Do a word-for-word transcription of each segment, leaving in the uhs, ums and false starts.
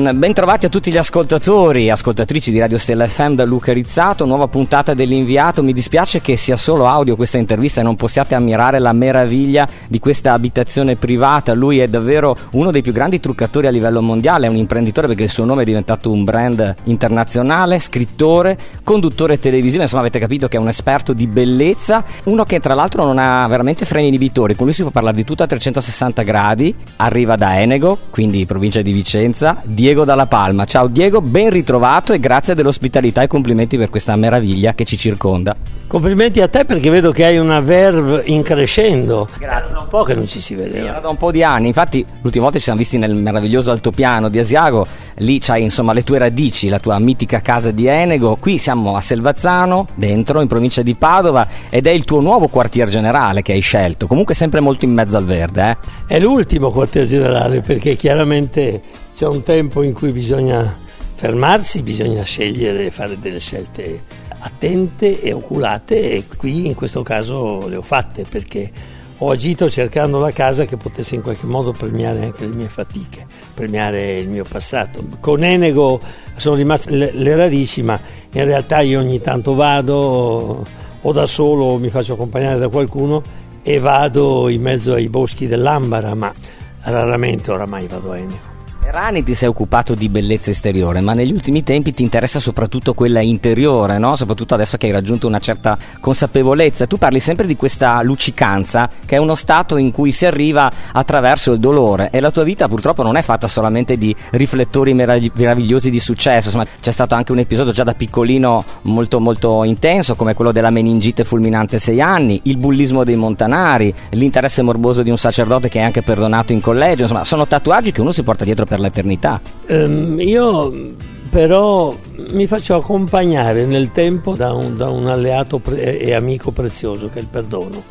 Ben trovati a tutti gli ascoltatori e ascoltatrici di Radio Stella F M da Luca Rizzato, nuova puntata dell'Inviato. Mi dispiace che sia solo audio questa intervista e non possiate ammirare la meraviglia di questa abitazione privata. Lui è davvero uno dei più grandi truccatori a livello mondiale, è un imprenditore perché il suo nome è diventato un brand internazionale, scrittore, conduttore televisivo, insomma avete capito che è un esperto di bellezza, uno che tra l'altro non ha veramente freni inibitori, con lui si può parlare di tutto a trecentosessanta gradi. Arriva da Enego, quindi provincia di Vicenza, Diego Dalla Palma. Ciao Diego, ben ritrovato e grazie dell'ospitalità e complimenti per questa meraviglia che ci circonda. Complimenti a te perché vedo che hai una verve in crescendo. Grazie. Era un po' che non ci si vedeva. Sì, era da un po' di anni, infatti l'ultima volta ci siamo visti nel meraviglioso altopiano di Asiago, lì c'hai insomma le tue radici, la tua mitica casa di Enego. Qui siamo a Selvazzano, dentro, in provincia di Padova, ed è il tuo nuovo quartier generale che hai scelto, comunque sempre molto in mezzo al verde, eh? È l'ultimo quartier generale perché chiaramente c'è un tempo in cui bisogna fermarsi, bisogna scegliere e fare delle scelte attente e oculate, e qui in questo caso le ho fatte perché ho agito cercando la casa che potesse in qualche modo premiare anche le mie fatiche, premiare il mio passato. Con Enego sono rimaste le, le radici, ma in realtà io ogni tanto vado o da solo o mi faccio accompagnare da qualcuno e vado in mezzo ai boschi dell'Ambara, ma raramente oramai vado a Enego. Per anni ti sei occupato di bellezza esteriore, ma negli ultimi tempi ti interessa soprattutto quella interiore, no? Soprattutto adesso che hai raggiunto una certa consapevolezza. Tu parli sempre di questa luccicanza, che è uno stato in cui si arriva attraverso il dolore, e la tua vita purtroppo non è fatta solamente di riflettori meravigli- meravigliosi di successo. Insomma, c'è stato anche un episodio già da piccolino molto molto intenso, come quello della meningite fulminante a sei anni, il bullismo dei montanari, l'interesse morboso di un sacerdote che è anche perdonato in collegio. Insomma, sono tatuaggi che uno si porta dietro per l'eternità. Um, io però mi faccio accompagnare nel tempo da un, da un alleato pre- e amico prezioso che è il perdono.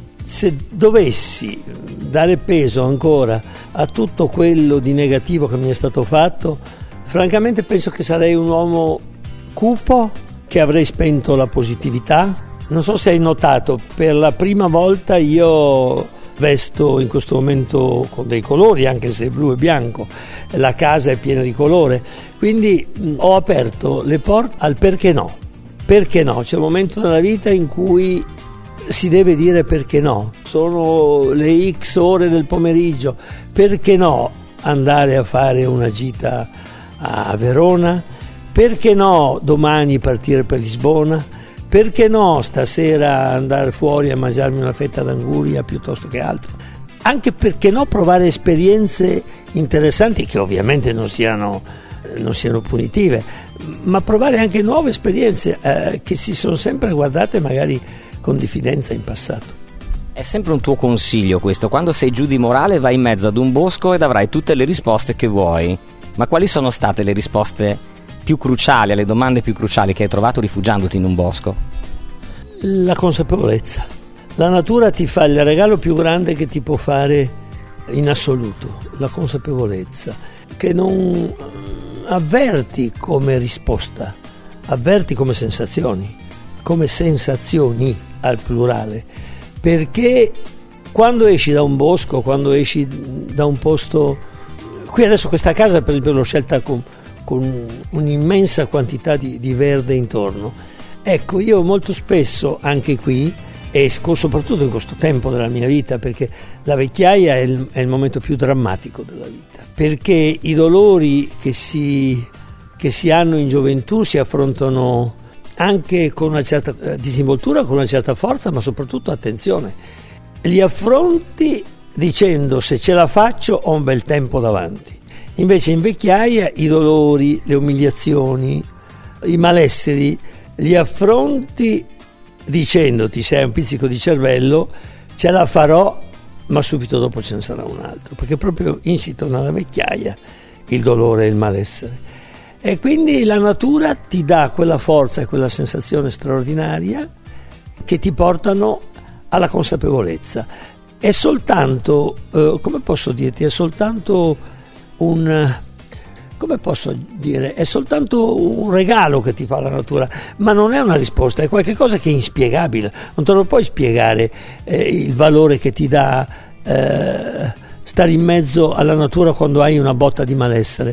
Se dovessi dare peso ancora a tutto quello di negativo che mi è stato fatto, francamente penso che sarei un uomo cupo, che avrei spento la positività. Non so se hai notato, per la prima volta io vesto in questo momento con dei colori, anche se blu e bianco, la casa è piena di colore, quindi mh, ho aperto le porte al perché no. Perché no? C'è un momento della vita in cui si deve dire perché no. Sono le X ore del pomeriggio, perché no andare a fare una gita a Verona? Perché no domani partire per Lisbona? Perché no stasera andare fuori a mangiarmi una fetta d'anguria piuttosto che altro? Anche perché no provare esperienze interessanti che ovviamente non siano, non siano punitive, ma provare anche nuove esperienze eh, che si sono sempre guardate magari con diffidenza in passato. È sempre un tuo consiglio questo: quando sei giù di morale vai in mezzo ad un bosco ed avrai tutte le risposte che vuoi. Ma quali sono state le risposte più cruciali, alle domande più cruciali che hai trovato rifugiandoti in un bosco? La consapevolezza. La natura ti fa il regalo più grande che ti può fare in assoluto, la consapevolezza, che non avverti come risposta, avverti come sensazioni, come sensazioni al plurale, perché quando esci da un bosco, quando esci da un posto, qui adesso questa casa per esempio l'ho scelta con con un'immensa quantità di, di verde intorno. Ecco, io molto spesso anche qui, e soprattutto in questo tempo della mia vita, perché la vecchiaia è il, è il momento più drammatico della vita, perché i dolori che si, che si hanno in gioventù si affrontano anche con una certa disinvoltura, con una certa forza, ma soprattutto attenzione. Li affronti dicendo: se ce la faccio ho un bel tempo davanti. Invece in vecchiaia i dolori, le umiliazioni, i malesseri li affronti dicendoti: se hai un pizzico di cervello ce la farò, ma subito dopo ce ne sarà un altro, perché proprio insito nella vecchiaia il dolore e il malessere. E quindi la natura ti dà quella forza e quella sensazione straordinaria che ti portano alla consapevolezza. È soltanto, eh, come posso dirti, è soltanto un, come posso dire, è soltanto un regalo che ti fa la natura, ma non è una risposta, è qualcosa che è inspiegabile, non te lo puoi spiegare eh, il valore che ti dà eh, stare in mezzo alla natura quando hai una botta di malessere.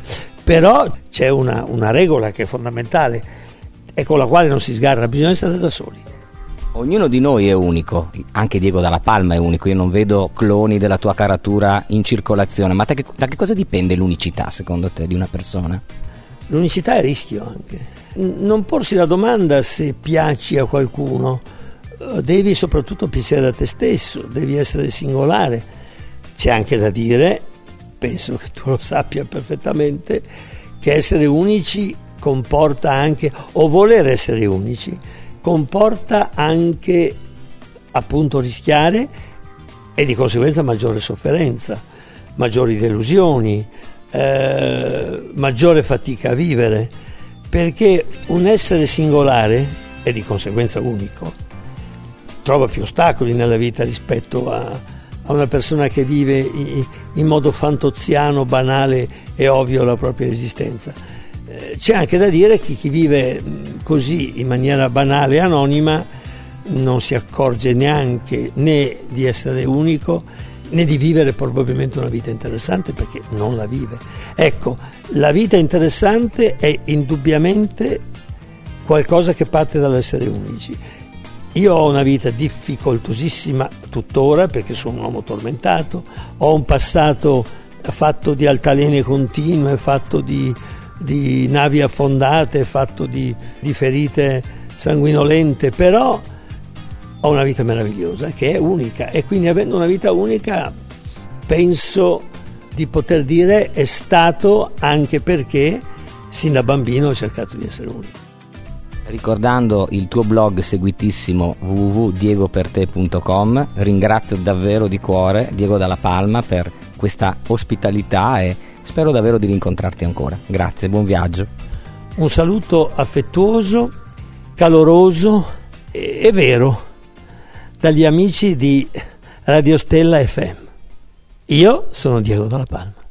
Però c'è una, una regola che è fondamentale e con la quale non si sgarra, bisogna essere da soli. Ognuno di noi è unico, anche Diego Dalla Palma è unico, io non vedo cloni della tua caratura in circolazione, ma da che, da che cosa dipende l'unicità secondo te di una persona? L'unicità è rischio anche, non porsi la domanda se piaci a qualcuno, devi soprattutto piacere a te stesso, devi essere singolare. C'è anche da dire, penso che tu lo sappia perfettamente, che essere unici comporta anche, o voler essere unici, comporta anche appunto rischiare e di conseguenza maggiore sofferenza, maggiori delusioni, eh, maggiore fatica a vivere, perché un essere singolare e di conseguenza unico trova più ostacoli nella vita rispetto a, a una persona che vive in, in modo fantoziano, banale e ovvio la propria esistenza. Eh, c'è anche da dire che chi vive così in maniera banale e anonima non si accorge neanche né di essere unico né di vivere probabilmente una vita interessante, perché non la vive. Ecco, la vita interessante è indubbiamente qualcosa che parte dall'essere unici. Io ho una vita difficoltosissima tuttora perché sono un uomo tormentato, ho un passato fatto di altalene continue, fatto di, di navi affondate, fatto di, di ferite sanguinolente, però ho una vita meravigliosa che è unica, e quindi avendo una vita unica penso di poter dire è stato anche perché sin da bambino ho cercato di essere unico. Ricordando il tuo blog seguitissimo w w w punto diego per te punto com, ringrazio davvero di cuore Diego Dalla Palma per questa ospitalità e spero davvero di rincontrarti ancora. Grazie, buon viaggio. Un saluto affettuoso, caloroso e, e vero dagli amici di Radio Stella F M. Io sono Diego Dalla Palma.